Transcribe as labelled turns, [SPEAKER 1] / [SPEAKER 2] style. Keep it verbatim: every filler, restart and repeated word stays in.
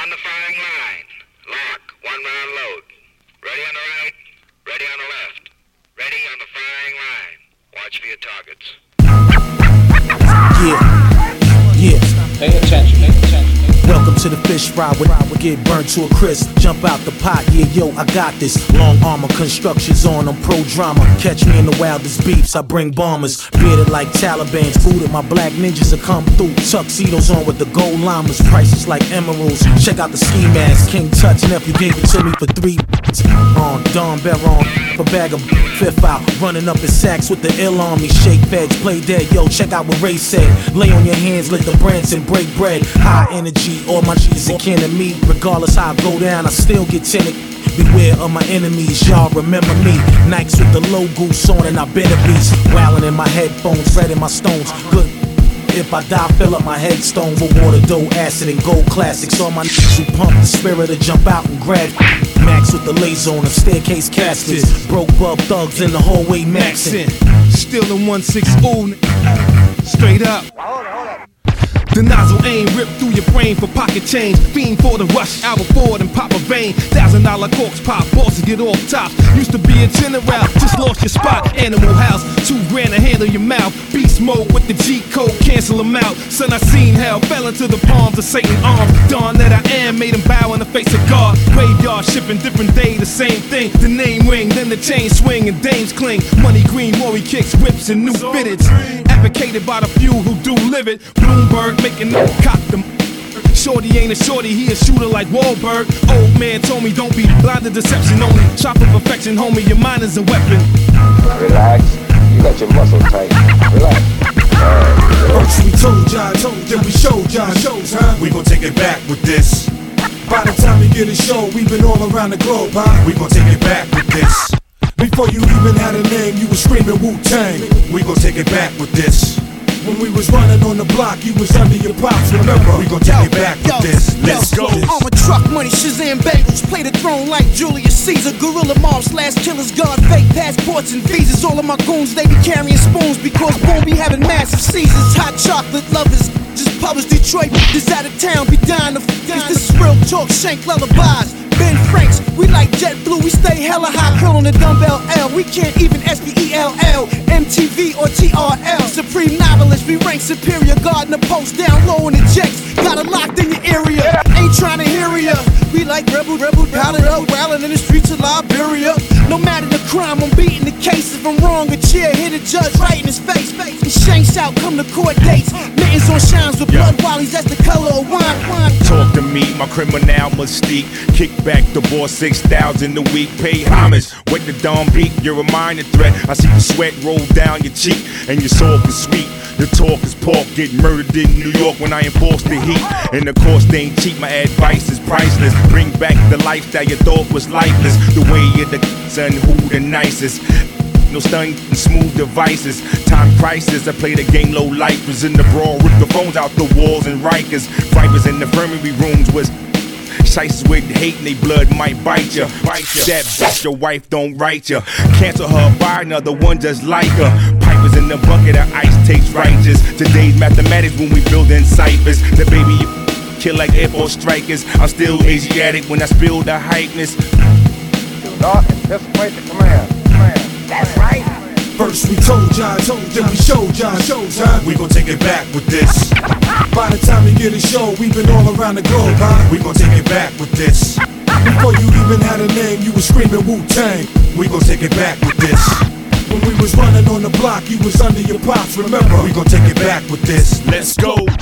[SPEAKER 1] On the firing line. Lock. One round load. Ready on the right. Ready on the left. Ready on the firing line. Watch for your targets.
[SPEAKER 2] Yeah. Yeah.
[SPEAKER 3] Pay attention. Pay attention.
[SPEAKER 2] Welcome to the fish fry with get burnt to a crisp. Jump out the pot, yeah, yo, I got this. Long armor constructions on them, pro drama. Catch me in the wildest beefs, I bring bombers. Bearded like Taliban's, booted my black ninjas will come through. Tuxedos on with the gold llamas, prices like emeralds. Check out the ski mask, King Tut, nephew gave it to me for three. On Don Baron, for bag of fifth out. Running up his sacks with the ill on me. Shake feds, play dead, yo, check out what Ray said. Lay on your hands, lick the brands and break bread. High energy, all my G's are kin to me. Regardless how I go down, I still get tinted. Beware of my enemies, y'all remember me. Nikes with the low goose on and I better beats. Wildin' in my headphones, red in my stones. Good if I die, fill up my headstone with water, dough, acid, and gold classics. All my niggas who pump the spirit to jump out and grab. Max with the laser on the staircase caskets. Broke bub thugs in the hallway maxin'.
[SPEAKER 4] Still in one six ooh, straight up. The nozzle aim ripped through your brain for pocket change. Fiend for the rush, hour forward and pop a vein. Thousand dollar corks pop, bosses get off top. Used to be a general, just lost your spot. Animal house, two grand to handle your mouth. Beast mode with the G code, cancel them out. Son, I seen hell, fell into the palms of Satan's arms. Dawn that I am, made him bow in the face of God. Graveyard shipping, different day, the same thing. The name ring, then the chain swing and dames cling. Money green, Maury kicks, whips and new fitteds. Advocated by the few who do live it. Bloomberg making them cock them. Shorty ain't a shorty, he a shooter like Wahlberg. Old man told me don't be blind to deception only. Shop of perfection, homie, your mind is a weapon.
[SPEAKER 5] Relax, you got your muscles tight. Relax.
[SPEAKER 6] First we told y'all, told then we showed y'all shows, huh?
[SPEAKER 7] We gon' take it back with this.
[SPEAKER 6] By the time we get a show, we been all around the globe, huh?
[SPEAKER 7] We gon' take it back with this.
[SPEAKER 6] Before you even had a name, you was screaming Wu-Tang.
[SPEAKER 7] We gon' take it back with this.
[SPEAKER 6] When we was running on the block, you was under your pops, remember?
[SPEAKER 7] We gon' take it back with this. Let's go.
[SPEAKER 8] I'm a truck money, Shazam bagels. Play the throne like Julius Caesar. Gorilla mob slash killers, guard fake passports and visas. All of my goons, they be carrying spoons because boom be having massive seasons. Hot chocolate lovers, just published Detroit. This out of town, be dying to f***. This is real talk, shank lullabies. Ben Franks, we like JetBlue, we stay hella high, curl on the dumbbell L. We can't even S P E L L, M T V or T R L. Supreme novelist, we rank superior, guarding the post down low in the jets. Got it locked in your area, ain't trying to hear ya. We like rebel, rebel, powdered up, rallying in the streets of Liberia. No matter the crime, I'm beating the case. If I'm wrong, a chair hit a judge right in his face. And shanks out, come to court dates. Mittens on shines with blood while he's that's the color of wine. wine.
[SPEAKER 7] Talk to me, my criminal mystique. Kick back the boss six thousand a week. Pay homage, wet the dawn beat. You're a minor threat. I see the sweat roll down your cheek, and your soul is sweet. The talk is pork, get murdered in New York when I enforce the heat. And the cost ain't cheap, my advice is priceless. Bring back the lifestyle you thought was lifeless. The way you're the son who the nicest. No stun, smooth devices. Time crisis, I play the game low lifers in the brawl. Rip the phones out the walls and Rikers. Vipers in the infirmary rooms was shices with hate and they blood might bite ya. Bite ya. That bitch, your wife don't write ya. Cancel her, buy another one just like her. Pipers in the bucket of ice takes righteous. Today's mathematics when we building ciphers. The baby you kill like Air Force strikers. I'm still Asiatic when I spill the hypeness.
[SPEAKER 5] Do not anticipate the command. command. That's right.
[SPEAKER 6] First we told y'all, told then we showed y'all shows, huh?
[SPEAKER 7] We gon' take it back with this.
[SPEAKER 6] By the time we get a show, we been all around the globe, huh?
[SPEAKER 7] We gon' take it back with this.
[SPEAKER 6] Before you even had a name, you was screaming Wu-Tang.
[SPEAKER 7] We gon' take it back with this.
[SPEAKER 6] When we was running on the block, you was under your pops, remember?
[SPEAKER 7] We gon' take it back with this. Let's go.